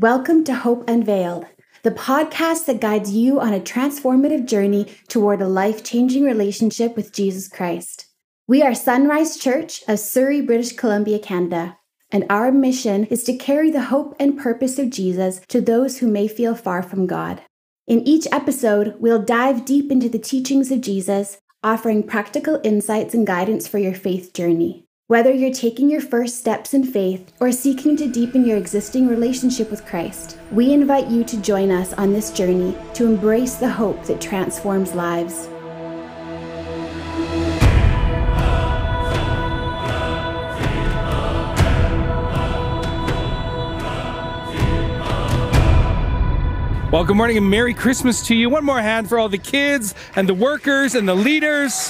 Welcome to Hope Unveiled, the podcast that guides you on a transformative journey toward a life-changing relationship with Jesus Christ. We are Sunrise Church of Surrey, British Columbia, Canada, and our mission is to carry the hope and purpose of Jesus to those who may feel far from God. In each episode, we'll dive deep into the teachings of Jesus, offering practical insights and guidance for your faith journey. Whether you're taking your first steps in faith or seeking to deepen your existing relationship with Christ, we invite you to join us on this journey to embrace the hope that transforms lives. Well, good morning and Merry Christmas to you. One more hand for all the kids and the workers and the leaders.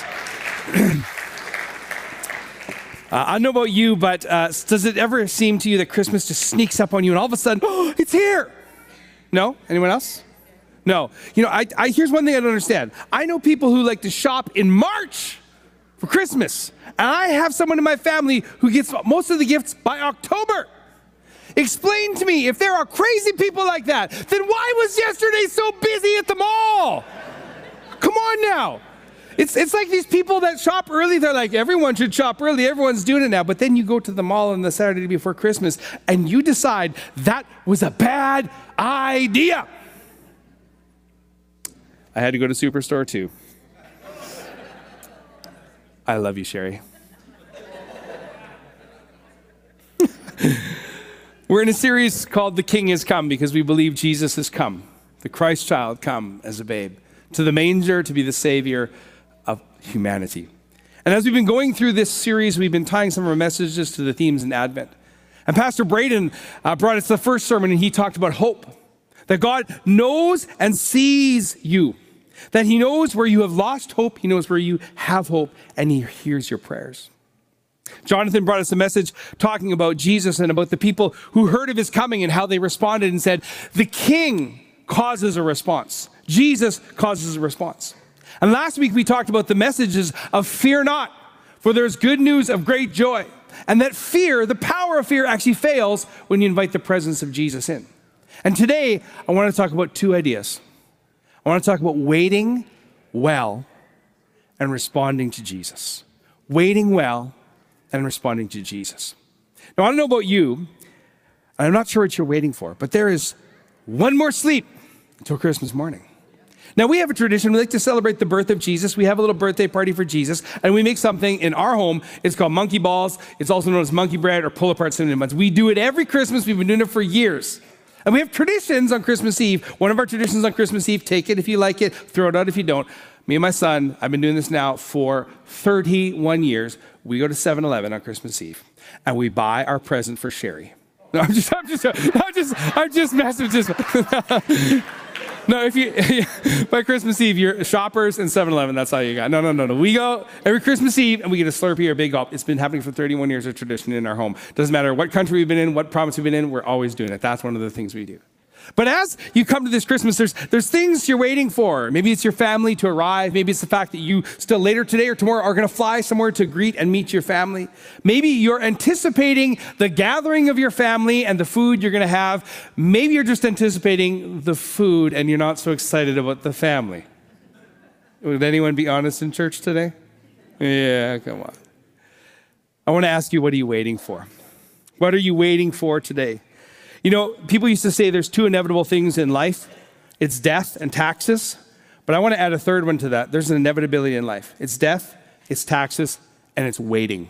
I don't know about you, but does it ever seem to you that Christmas just sneaks up on you and all of a sudden, oh, it's here? No? Anyone else? No. You know, here's one thing I don't understand. I know people who like to shop in March for Christmas, and I have someone in my family who gets most of the gifts by October. Explain to me, if there are crazy people like that, then why was yesterday so busy at the mall? Come on now. It's like these people that shop early, they're like, everyone should shop early, everyone's doing it now. But then you go to the mall on the Saturday before Christmas and you decide that was a bad idea. I had to go to Superstore too. I love you, Sherry. We're in a series called The King Has Come because we believe Jesus has come, the Christ child come as a babe, to the manger to be the Savior of humanity. And as we've been going through this series, we've been tying some of our messages to the themes in Advent. And Pastor Braden brought us the first sermon, and he talked about hope, that God knows and sees you, that he knows where you have lost hope, he knows where you have hope, and he hears your prayers. Jonathan brought us a message talking about Jesus and about the people who heard of his coming and how they responded and said, the King causes a response. Jesus causes a response. And last week we talked about the messages of fear not, for there's good news of great joy. And that fear, the power of fear actually fails when you invite the presence of Jesus in. And today I want to talk about two ideas. I want to talk about waiting well and responding to Jesus. Waiting well and responding to Jesus. Now I don't know about you, and I'm not sure what you're waiting for, but there is one more sleep until Christmas morning. Now, we have a tradition. We like to celebrate the birth of Jesus. We have a little birthday party for Jesus, and we make something in our home. It's called monkey balls. It's also known as monkey bread or pull-apart cinnamon buns. We do it every Christmas. We've been doing it for years. And we have traditions on Christmas Eve. One of our traditions on Christmas Eve, take it if you like it, throw it out if you don't. Me and my son, I've been doing this now for 31 years. We go to 7-Eleven on Christmas Eve, and we buy our present for Sherry. No, I'm just messing with this. No, if you, by Christmas Eve, you're shoppers and 7-Eleven, that's all you got. No. We go every Christmas Eve and we get a Slurpee or a Big Gulp. It's been happening for 31 years of tradition in our home. Doesn't matter what country we've been in, what province we've been in, we're always doing it. That's one of the things we do. But as you come to this Christmas, there's things you're waiting for. Maybe it's your family to arrive. Maybe it's the fact that you still later today or tomorrow are going to fly somewhere to greet and meet your family. Maybe you're anticipating the gathering of your family and the food you're going to have. Maybe you're just anticipating the food and you're not so excited about the family. Would anyone be honest in church today? Yeah, come on. I want to ask you, what are you waiting for? What are you waiting for today? You know, people used to say there's two inevitable things in life. It's death and taxes. But I want to add a third one to that. There's an inevitability in life. It's death, it's taxes, and it's waiting.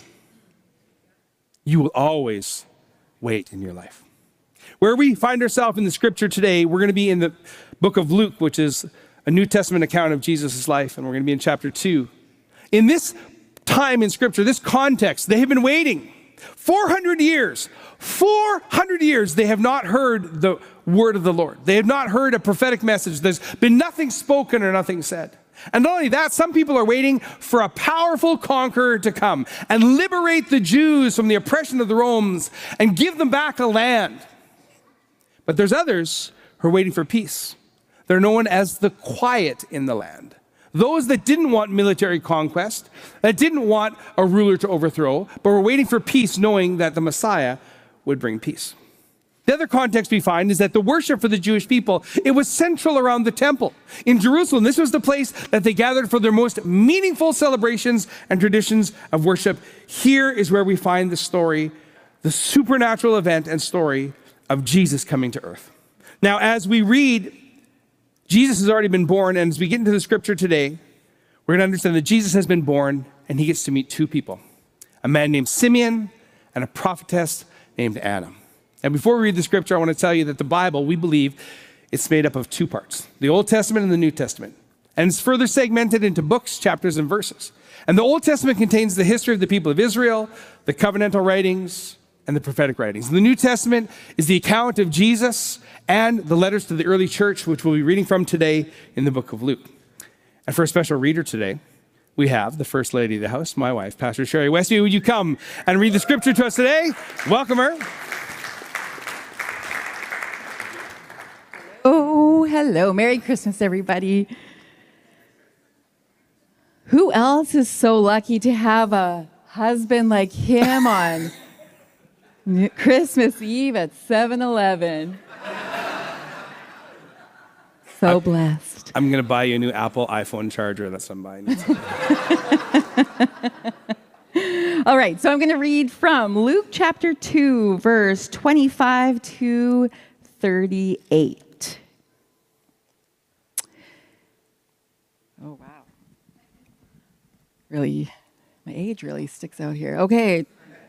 You will always wait in your life. Where we find ourselves in the scripture today, we're going to be in the book of Luke, which is a New Testament account of Jesus' life, and we're going to be in chapter 2. In this time in scripture, this context, they have been waiting 400 years. 400 years they have not heard the word of the Lord. They have not heard a prophetic message. There's been nothing spoken or nothing said. And not only that, some people are waiting for a powerful conqueror to come and liberate the Jews from the oppression of the Romans and give them back a land. But there's others who are waiting for peace. They're known as the quiet in the land. Those that didn't want military conquest, that didn't want a ruler to overthrow, but were waiting for peace, knowing that the Messiah would bring peace. The other context we find is that the worship for the Jewish people, it was central around the temple. In Jerusalem, this was the place that they gathered for their most meaningful celebrations and traditions of worship. Here is where we find the story, the supernatural event and story of Jesus coming to earth. Now, as we read, Jesus has already been born, and as we get into the scripture today, we're going to understand that Jesus has been born, and he gets to meet two people, a man named Simeon and a prophetess named Anna. And before we read the scripture, I want to tell you that the Bible, we believe, it's made up of two parts, the Old Testament and the New Testament. And it's further segmented into books, chapters, and verses. And the Old Testament contains the history of the people of Israel, the covenantal writings, and the prophetic writings. The New Testament is the account of Jesus and the letters to the early church, which we'll be reading from today in the book of Luke. And for a special reader today, we have the First Lady of the house, my wife, Pastor Sherry Westview. Would you come and read the scripture to us today? Welcome her. Oh, hello. Merry Christmas, everybody. Who else is so lucky to have a husband like him on Christmas Eve at 7-Eleven? So blessed. I'm going to buy you a new Apple iPhone charger. That's what I'm buying. All right, so I'm going to read from Luke chapter 2, verse 25 to 38. Oh, wow. Really, my age really sticks out here. Okay,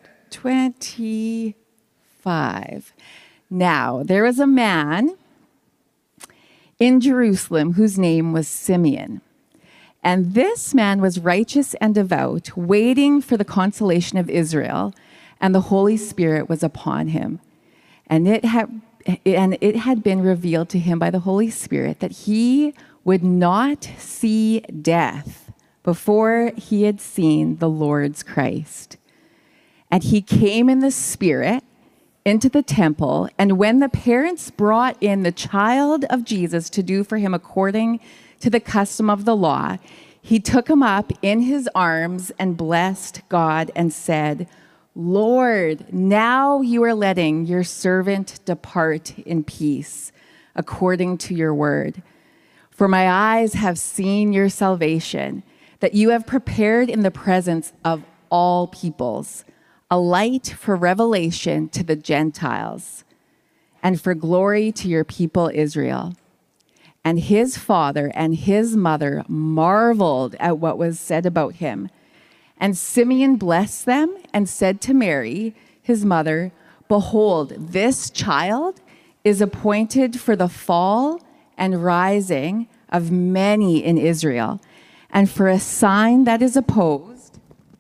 25. Now, there was a man in Jerusalem whose name was Simeon. And this man was righteous and devout, waiting for the consolation of Israel, and the Holy Spirit was upon him. And it had been revealed to him by the Holy Spirit that he would not see death before he had seen the Lord's Christ. And he came in the Spirit into the temple, and when the parents brought in the child of Jesus to do for him according to the custom of the law, he took him up in his arms and blessed God and said, "Lord, now you are letting your servant depart in peace, according to your word. For my eyes have seen your salvation, that you have prepared in the presence of all peoples, a light for revelation to the Gentiles, and for glory to your people Israel." And his father and his mother marveled at what was said about him. And Simeon blessed them and said to Mary, his mother, "Behold, this child is appointed for the fall and rising of many in Israel, and for a sign that is opposed,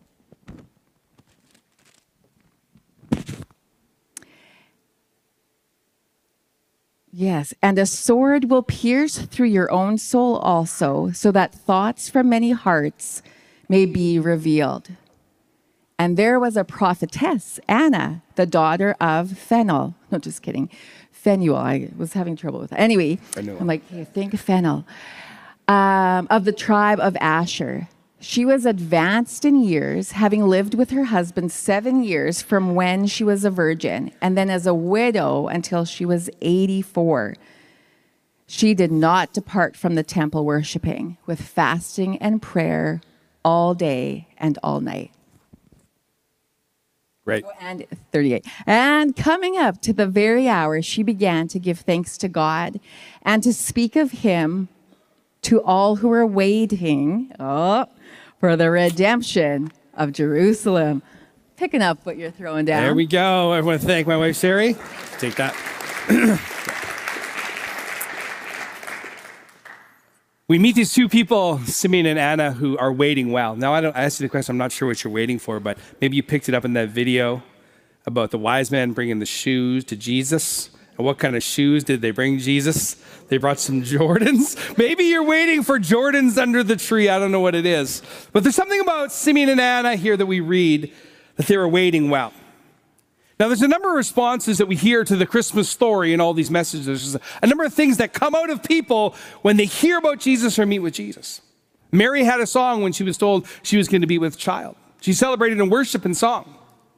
yes, and a sword will pierce through your own soul also, so that thoughts from many hearts may be revealed." And there was a prophetess, Anna, the daughter of Phanuel. No, just kidding. Phanuel. I was having trouble with that. Anyway, I'm like, hey, think Phanuel. Of the tribe of Asher. She was advanced in years, having lived with her husband 7 years from when she was a virgin, and then as a widow until she was 84. She did not depart from the temple worshiping, with fasting and prayer all day and all night. Right. And 38. And coming up to the very hour, she began to give thanks to God and to speak of him to all who were waiting for the redemption of Jerusalem. Picking up what you're throwing down. There we go. I want to thank my wife, Sherry. Take that. We meet these two people, Simeon and Anna, who are waiting well. Now, I asked you the question, I'm not sure what you're waiting for, but maybe you picked it up in that video about the wise men bringing the shoes to Jesus. And what kind of shoes did they bring Jesus? They brought some Jordans. Maybe you're waiting for Jordans under the tree. I don't know what it is. But there's something about Simeon and Anna here that we read that they were waiting well. Now, there's a number of responses that we hear to the Christmas story in all these messages. There's a number of things that come out of people when they hear about Jesus or meet with Jesus. Mary had a song when she was told she was going to be with child. She celebrated in worship and song.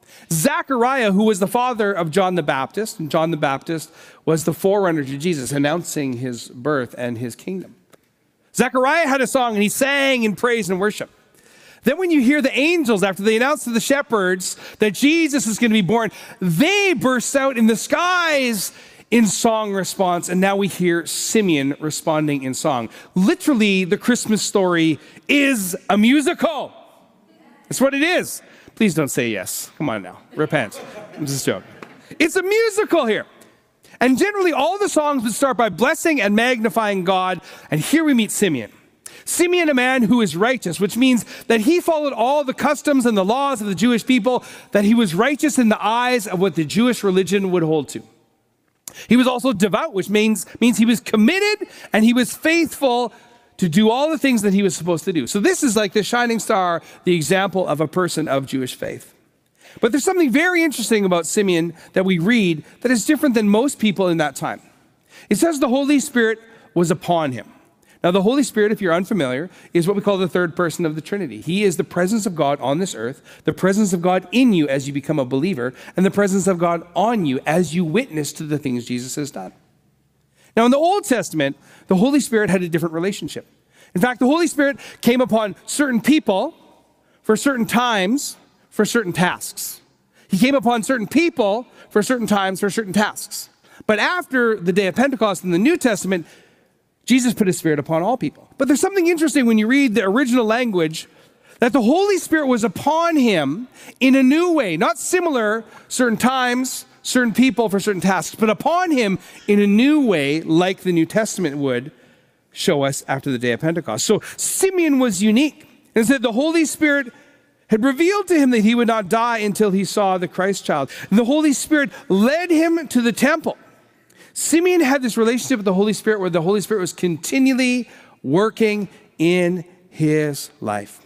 Zechariah, who was the father of John the Baptist, and John the Baptist was the forerunner to Jesus, announcing his birth and his kingdom. Zechariah had a song, and he sang in praise and worship. Then when you hear the angels, after they announced to the shepherds that Jesus is going to be born, they burst out in the skies in song response, and now we hear Simeon responding in song. Literally, the Christmas story is a musical. That's what it is. Please don't say yes. Come on now. Repent. I'm just joking. It's a musical here. And generally, all the songs would start by blessing and magnifying God. And here we meet Simeon. Simeon, a man who is righteous, which means that he followed all the customs and the laws of the Jewish people, that he was righteous in the eyes of what the Jewish religion would hold to. He was also devout, which means he was committed and he was faithful to do all the things that he was supposed to do. So this is like the shining star, the example of a person of Jewish faith. But there's something very interesting about Simeon that we read that is different than most people in that time. It says the Holy Spirit was upon him. Now, the Holy Spirit, if you're unfamiliar, is what we call the third person of the Trinity. He is the presence of God on this earth, the presence of God in you as you become a believer, and the presence of God on you as you witness to the things Jesus has done. Now, in the Old Testament, the Holy Spirit had a different relationship. In fact, the Holy Spirit came upon certain people for certain times, for certain tasks. He came upon certain people for certain times, for certain tasks. But after the day of Pentecost in the New Testament, Jesus put his Spirit upon all people. But there's something interesting when you read the original language, that the Holy Spirit was upon him in a new way, not similar, certain times, certain people for certain tasks, but upon him in a new way, like the New Testament would show us after the day of Pentecost. So Simeon was unique. And said the Holy Spirit had revealed to him that he would not die until he saw the Christ child. And the Holy Spirit led him to the temple. Simeon had this relationship with the Holy Spirit where the Holy Spirit was continually working in his life.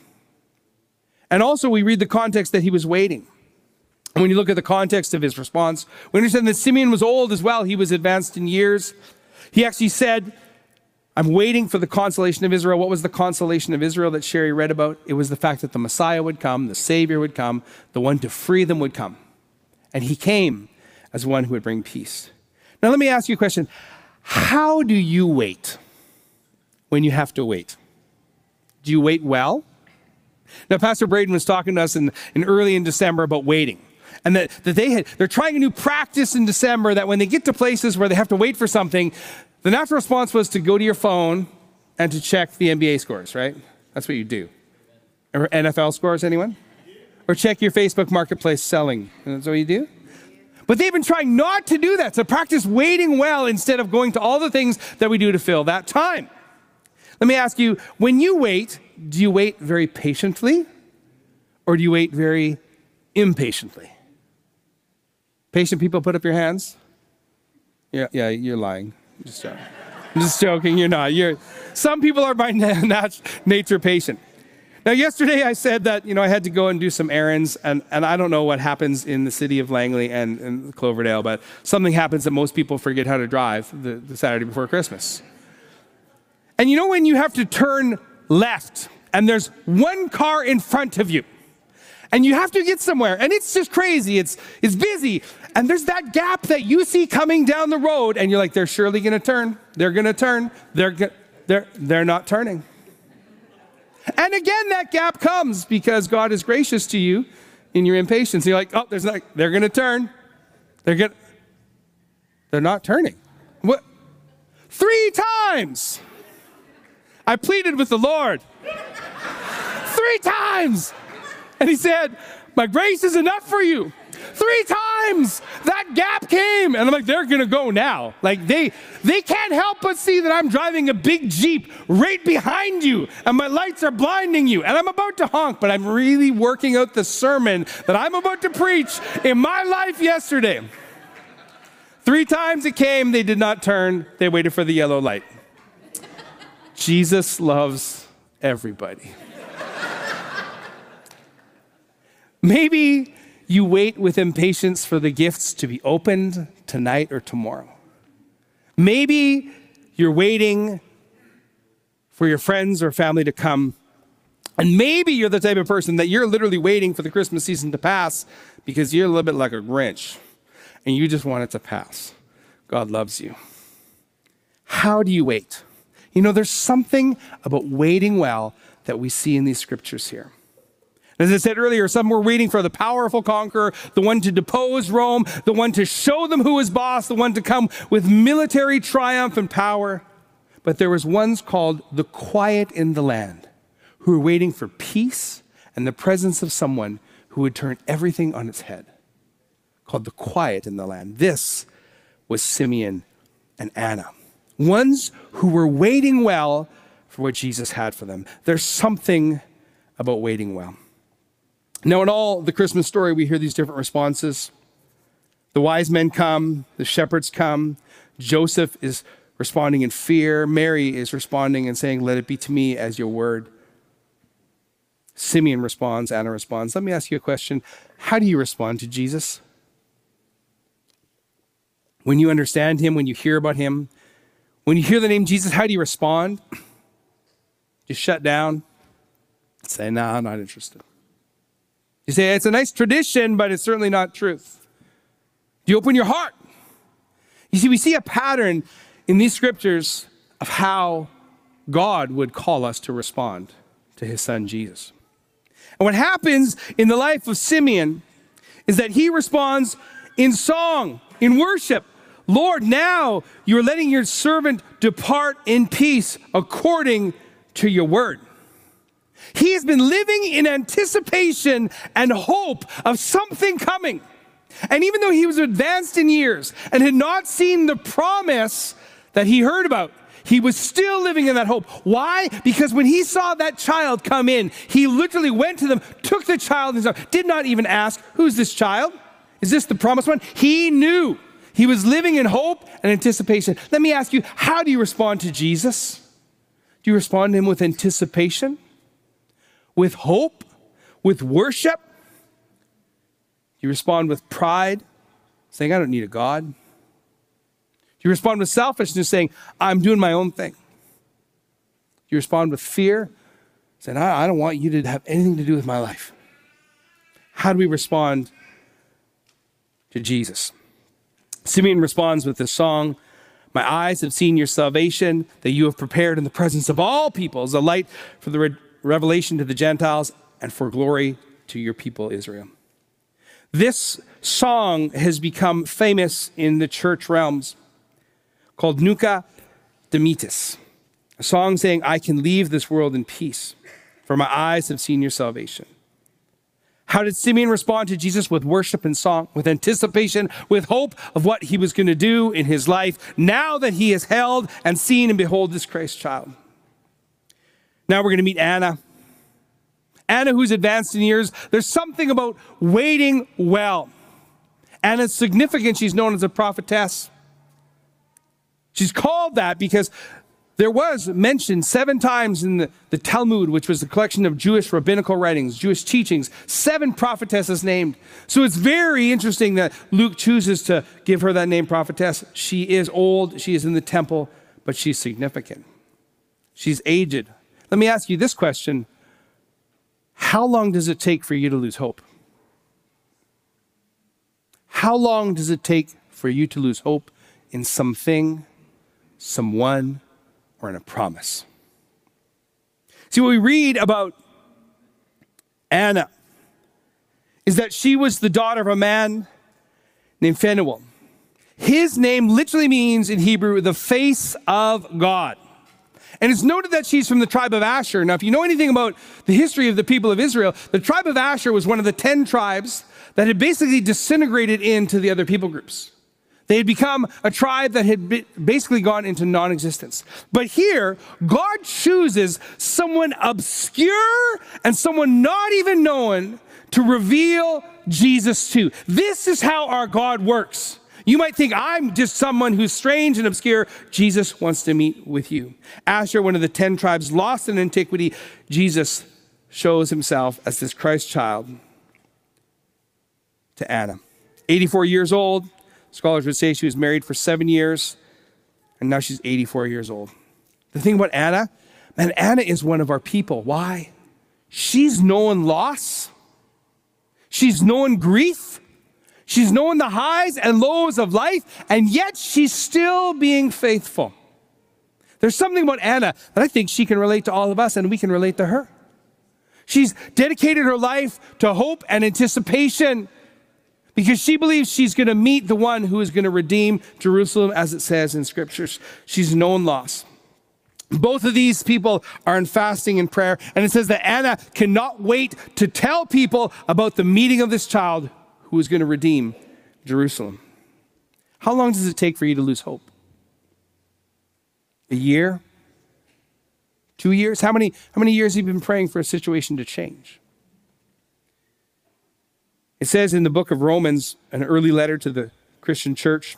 And also we read the context that he was waiting. And when you look at the context of his response, we understand that Simeon was old as well. He was advanced in years. He actually said, I'm waiting for the consolation of Israel. What was the consolation of Israel that Sherry read about? It was the fact that the Messiah would come, the Savior would come, the one to free them would come. And he came as one who would bring peace. Now let me ask you a question. How do you wait when you have to wait? Do you wait well? Now Pastor Braden was talking to us in early in December about waiting. And that they're trying a new practice in December that when they get to places where they have to wait for something, the natural response was to go to your phone and to check the NBA scores, right? That's what you do. Or NFL scores, anyone? Or check your Facebook Marketplace selling. That's what you do? But they've been trying not to do that, to practice waiting well instead of going to all the things that we do to fill that time. Let me ask you, when you wait, do you wait very patiently or do you wait very impatiently? Patient people, put up your hands. Yeah, you're lying. I'm just joking. You're not. Some people are by nature patient. Now, yesterday I said that, I had to go and do some errands, and I don't know what happens in the city of Langley and Cloverdale, but something happens that most people forget how to drive the Saturday before Christmas. And when you have to turn left, and there's one car in front of you, and you have to get somewhere, and it's just crazy. It's busy, and there's that gap that you see coming down the road, and you're like, they're surely going to turn. They're going to turn. They're not turning. And again, that gap comes because God is gracious to you in your impatience. You're like, they're going to turn. They're not turning. What? 3 times. I pleaded with the Lord. 3 times. And he said, my grace is enough for you. 3 times that gap came. And I'm like, they're going to go now. Like they can't help but see that I'm driving a big Jeep right behind you. And my lights are blinding you. And I'm about to honk, but I'm really working out the sermon that I'm about to preach in my life yesterday. 3 times it came. They did not turn. They waited for the yellow light. Jesus loves everybody. Maybe you wait with impatience for the gifts to be opened tonight or tomorrow. Maybe you're waiting for your friends or family to come And maybe you're the type of person that you're literally waiting for the Christmas season to pass because you're a little bit like a Grinch and you just want it to pass. God loves you. How do you wait? You know, there's something about waiting well that we see in these scriptures here. As I said earlier, some were waiting for the powerful conqueror, the one to depose Rome, the one to show them who is boss, the one to come with military triumph and power. But there was ones called the quiet in the land, who were waiting for peace and the presence of someone who would turn everything on its head, called the quiet in the land. This was Simeon and Anna, ones who were waiting well for what Jesus had for them. There's something about waiting well. Now, in all the Christmas story, we hear these different responses. The wise men come, the shepherds come, Joseph is responding in fear, Mary is responding and saying, "Let it be to me as your word." Simeon responds, Anna responds. Let me ask you a question. How do you respond to Jesus? When you understand him, when you hear about him, when you hear the name Jesus, how do you respond? You shut down, say, "No, I'm not interested." You say, "It's a nice tradition, but it's certainly not truth." Do you open your heart? You see, we see a pattern in these scriptures of how God would call us to respond to his son, Jesus. And what happens in the life of Simeon is that he responds in song, in worship. "Lord, now you're letting your servant depart in peace according to your word." He has been living in anticipation and hope of something coming. And even though he was advanced in years and had not seen the promise that he heard about, he was still living in that hope. Why? Because when he saw that child come in, he literally went to them, took the child, and did not even ask, "Who's this child? Is this the promised one?" He knew. He was living in hope and anticipation. Let me ask you, how do you respond to Jesus? Do you respond to him with anticipation? With hope? With worship? Do you respond with pride, saying, "I don't need a God"? Do you respond with selfishness, saying, "I'm doing my own thing"? Do you respond with fear, saying, I don't want you to have anything to do with my life"? How do we respond to Jesus? Simeon responds with this song, "My eyes have seen your salvation, that you have prepared in the presence of all peoples, a light for the revelation to the Gentiles and for glory to your people Israel." This song has become famous in the church realms, called Nunca Dimittis, a song saying, "I can leave this world in peace, for my eyes have seen your salvation." How did Simeon respond to Jesus? With worship and song, with anticipation, with hope of what he was going to do in his life, now that he has held and seen and behold this Christ child. Now we're going to meet Anna. Anna, who's advanced in years. There's something about waiting well. Anna's significant. She's known as a prophetess. She's called that because there was mentioned 7 times in the Talmud, which was a collection of Jewish rabbinical writings, Jewish teachings, 7 prophetesses named. So it's very interesting that Luke chooses to give her that name, prophetess. She is old, she is in the temple, but she's significant. She's aged. Let me ask you this question. How long does it take for you to lose hope? How long does it take for you to lose hope in something, someone, or in a promise? See, what we read about Anna is that she was the daughter of a man named Phanuel. His name literally means in Hebrew, the face of God. And it's noted that she's from the tribe of Asher. Now, if you know anything about the history of the people of Israel, the tribe of Asher was one of the 10 tribes that had basically disintegrated into the other people groups. They had become a tribe that had basically gone into non-existence. But here, God chooses someone obscure and someone not even known to reveal Jesus to. This is how our God works. You might think, I'm just someone who's strange and obscure. Jesus wants to meet with you. Asher, one of the 10 tribes lost in antiquity, Jesus shows himself as this Christ child to Anna. 84 years old. Scholars would say she was married for 7 years, and now she's 84 years old. The thing about Anna, man, Anna is one of our people. Why? she's known loss. She's known grief. She's known the highs and lows of life, and yet she's still being faithful. There's something about Anna that I think she can relate to all of us, and we can relate to her. She's dedicated her life to hope and anticipation because she believes she's going to meet the one who is going to redeem Jerusalem, as it says in scriptures. She's known loss. Both of these people are in fasting and prayer, and it says that Anna cannot wait to tell people about the meeting of this child who is going to redeem Jerusalem. How long does it take for you to lose hope? A year? 2 years? How many years have you been praying for a situation to change? It says in the book of Romans, an early letter to the Christian church,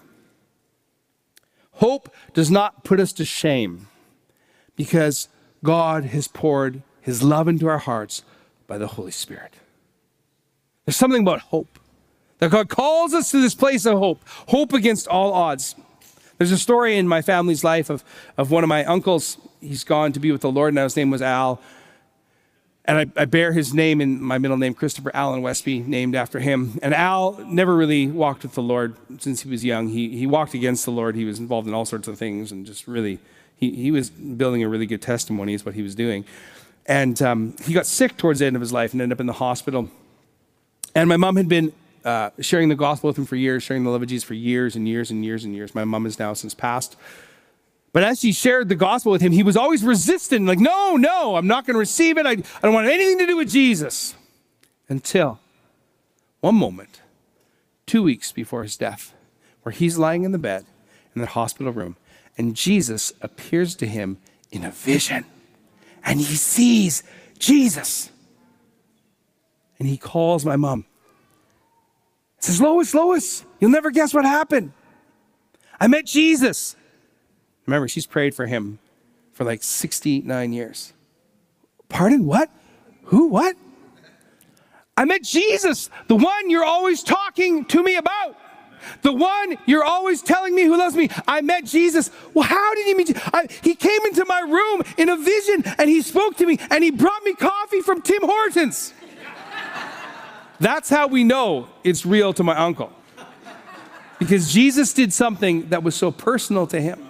hope does not put us to shame because God has poured his love into our hearts by the Holy Spirit. There's something about hope. That God calls us to this place of hope, hope against all odds. There's a story in my family's life of one of my uncles. He's gone to be with the Lord, now his name was Al. And I bear his name in my middle name, Christopher Allen Westby, named after him. And Al never really walked with the Lord since he was young. He walked against the Lord. He was involved in all sorts of things and just really, he was building a really good testimony is what he was doing. And he got sick towards the end of his life and ended up in the hospital. And my mom had been sharing the gospel with him for years, sharing the love of Jesus for years and years and years and years. My mom is now since passed. But as she shared the gospel with him, he was always resistant, like, no, I'm not going to receive it. I don't want anything to do with Jesus. Until one moment, 2 weeks before his death, where he's lying in the bed in the hospital room, and Jesus appears to him in a vision. And he sees Jesus. And he calls my mom. Says, Lois, you'll never guess what happened. I met Jesus. Remember, she's prayed for him for like 69 years. Pardon, what? Who, what? I met Jesus, the one you're always talking to me about. The one you're always telling me who loves me. I met Jesus. Well, how did he meet you? He came into my room in a vision and he spoke to me and he brought me coffee from Tim Hortons. That's how we know it's real to my uncle. Because Jesus did something that was so personal to him.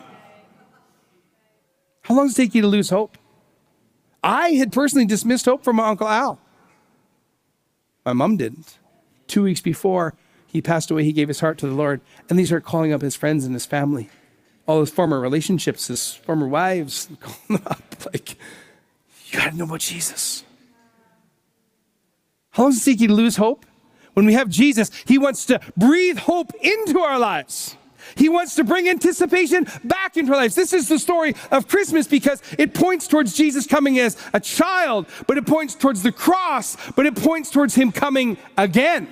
How long does it take you to lose hope? I had personally dismissed hope from my Uncle Al. My mom didn't. 2 weeks before he passed away, he gave his heart to the Lord. And they started calling up his friends and his family. All his former relationships, his former wives, calling them up like, you got to know about Jesus. How long does it take you to lose hope? When we have Jesus, he wants to breathe hope into our lives. He wants to bring anticipation back into our lives. This is the story of Christmas because it points towards Jesus coming as a child, but it points towards the cross, but it points towards him coming again.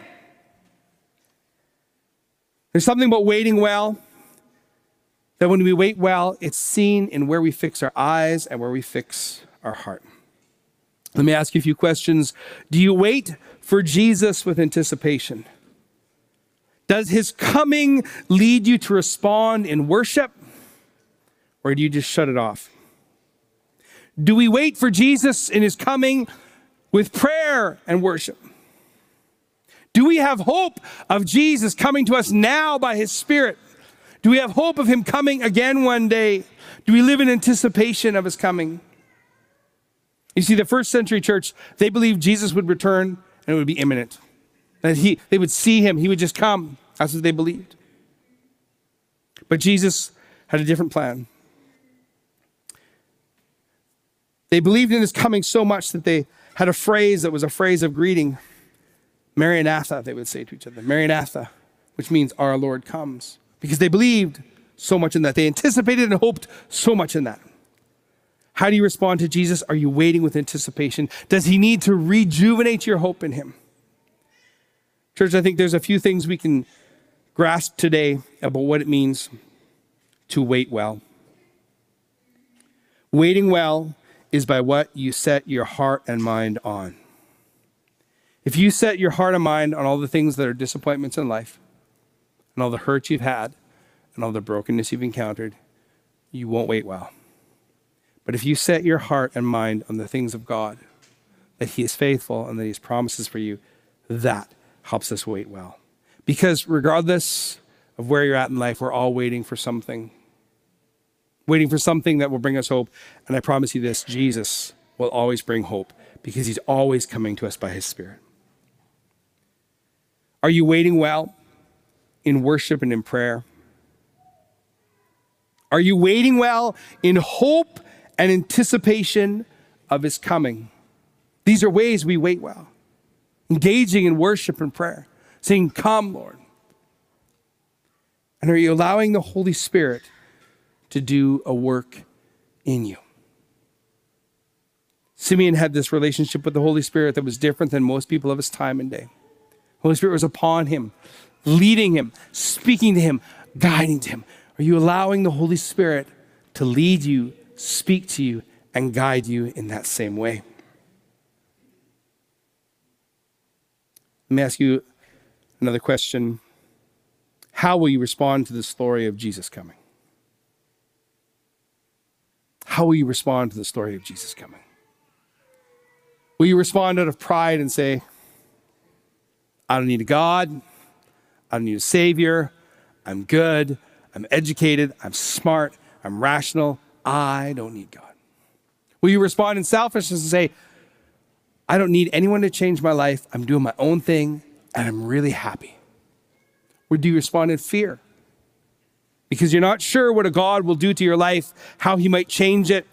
There's something about waiting well, that when we wait well, it's seen in where we fix our eyes and where we fix our heart. Let me ask you a few questions. Do you wait for Jesus with anticipation? Does his coming lead you to respond in worship, or do you just shut it off? Do we wait for Jesus in his coming with prayer and worship? Do we have hope of Jesus coming to us now by his Spirit? Do we have hope of him coming again one day? Do we live in anticipation of his coming? You see, the first century church, they believed Jesus would return and it would be imminent. That they would see him, he would just come. That's what they believed. But Jesus had a different plan. They believed in his coming so much that they had a phrase that was a phrase of greeting. Maranatha, they would say to each other. Maranatha, which means our Lord comes. Because they believed so much in that. They anticipated and hoped so much in that. How do you respond to Jesus? Are you waiting with anticipation? Does he need to rejuvenate your hope in him? Church, I think there's a few things we can grasp today about what it means to wait well. Waiting well is by what you set your heart and mind on. If you set your heart and mind on all the things that are disappointments in life, and all the hurt you've had, and all the brokenness you've encountered, you won't wait well. But if you set your heart and mind on the things of God, that he is faithful and that he has promises for you, that helps us wait well. Because regardless of where you're at in life, we're all waiting for something that will bring us hope. And I promise you this, Jesus will always bring hope because he's always coming to us by his Spirit. Are you waiting well in worship and in prayer? Are you waiting well in hope and anticipation of his coming? These are ways we wait well. Engaging in worship and prayer, saying, "Come, Lord." And are you allowing the Holy Spirit to do a work in you? Simeon had this relationship with the Holy Spirit that was different than most people of his time and day. The Holy Spirit was upon him, leading him, speaking to him, guiding to him. Are you allowing the Holy Spirit to lead you, speak to you, and guide you in that same way? Let me ask you another question. How will you respond to the story of Jesus coming? How will you respond to the story of Jesus coming? Will you respond out of pride and say, "I don't need a God. I don't need a Savior. I'm good. I'm educated. I'm smart. I'm rational. I don't need God"? Will you respond in selfishness and say, "I don't need anyone to change my life. I'm doing my own thing and I'm really happy"? Or do you respond in fear? Because you're not sure what a God will do to your life, how he might change it.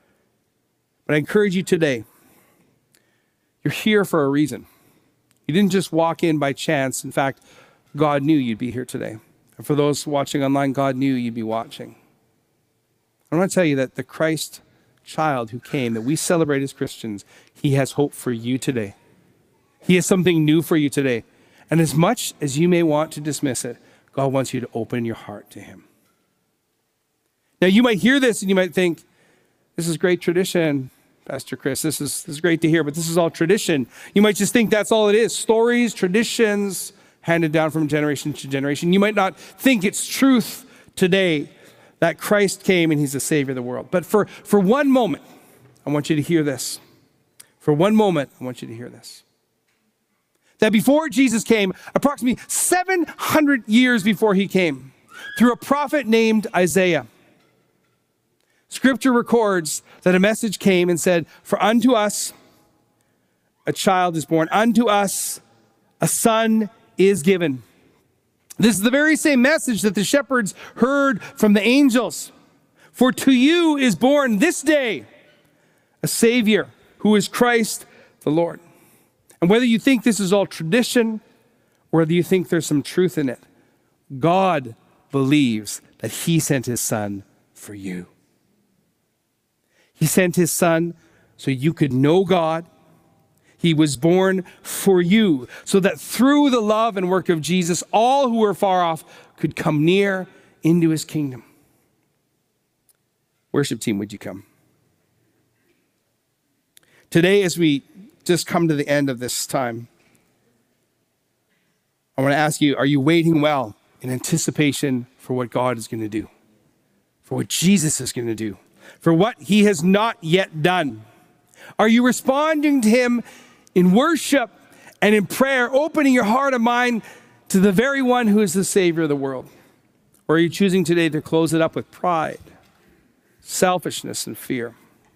But I encourage you today, you're here for a reason. You didn't just walk in by chance. In fact, God knew you'd be here today. And for those watching online, God knew you'd be watching. I want to tell you that the Christ child who came, that we celebrate as Christians, he has hope for you today. He has something new for you today. And as much as you may want to dismiss it, God wants you to open your heart to him. Now, you might hear this and you might think, "This is great tradition, Pastor Chris. This is great to hear, but this is all tradition." You might just think that's all it is. Stories, traditions, handed down from generation to generation. You might not think it's truth today that Christ came and he's the Savior of the world. But for one moment, I want you to hear this. For one moment, I want you to hear this. That before Jesus came, approximately 700 years before he came, through a prophet named Isaiah, Scripture records that a message came and said, "For unto us a child is born, unto us a son is given." This is the very same message that the shepherds heard from the angels. "For to you is born this day a Savior who is Christ the Lord." And whether you think this is all tradition or whether you think there's some truth in it, God believes that he sent his son for you. He sent his son so you could know God. He was born for you so that through the love and work of Jesus, all who were far off could come near into his kingdom. Worship team, would you come? Today, as we just come to the end of this time, I want to ask you, are you waiting well in anticipation for what God is going to do? For what Jesus is going to do? For what he has not yet done? Are you responding to him in worship and in prayer, opening your heart and mind to the very one who is the Savior of the world? Or are you choosing today to close it up with pride, selfishness, and fear?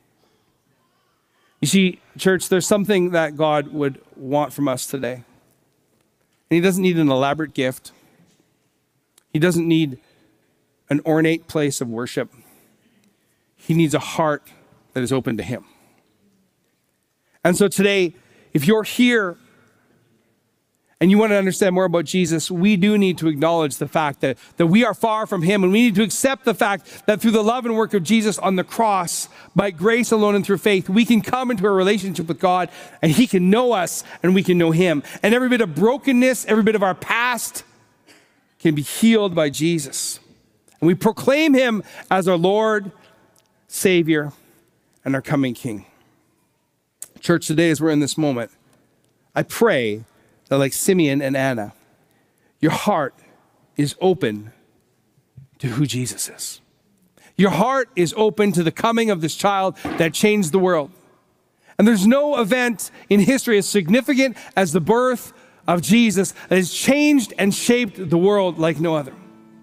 You see, church, there's something that God would want from us today. And he doesn't need an elaborate gift. He doesn't need an ornate place of worship. He needs a heart that is open to him. And so today, if you're here and you want to understand more about Jesus, we do need to acknowledge the fact that we are far from him, and we need to accept the fact that through the love and work of Jesus on the cross, by grace alone and through faith, we can come into a relationship with God, and he can know us and we can know him. And every bit of brokenness, every bit of our past can be healed by Jesus. And we proclaim him as our Lord, Savior, and our coming King. Church, today as we're in this moment, I pray that like Simeon and Anna, your heart is open to who Jesus is. Your heart is open to the coming of this child that changed the world. And there's no event in history as significant as the birth of Jesus that has changed and shaped the world like no other.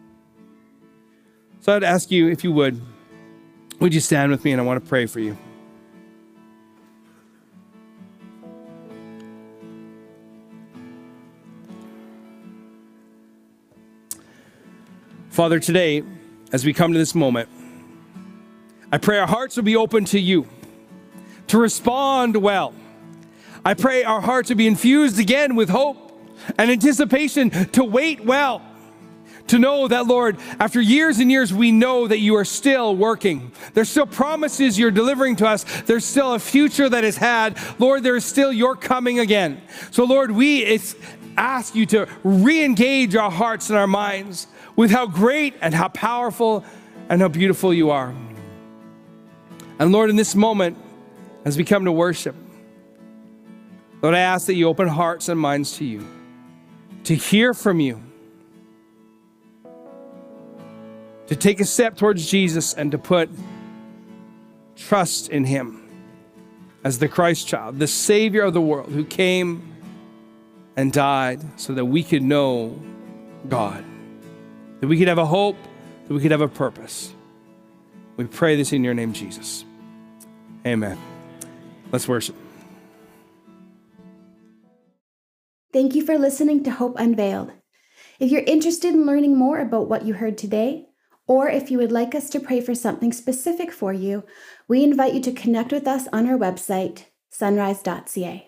So I'd ask you, if you would you stand with me, and I want to pray for you. Father, today, as we come to this moment, I pray our hearts will be open to you, to respond well. I pray our hearts will be infused again with hope and anticipation to wait well, to know that, Lord, after years and years, we know that you are still working. There's still promises you're delivering to us. There's still a future that is had. Lord, there is still your coming again. So, Lord, we ask you to re-engage our hearts and our minds with how great and how powerful and how beautiful you are. And Lord, in this moment, as we come to worship, Lord, I ask that you open hearts and minds to you, to hear from you, to take a step towards Jesus and to put trust in him as the Christ child, the Savior of the world, who came and died so that we could know God, that we could have a hope, that we could have a purpose. We pray this in your name, Jesus. Amen. Let's worship. Thank you for listening to Hope Unveiled. If you're interested in learning more about what you heard today, or if you would like us to pray for something specific for you, we invite you to connect with us on our website, sunrise.ca.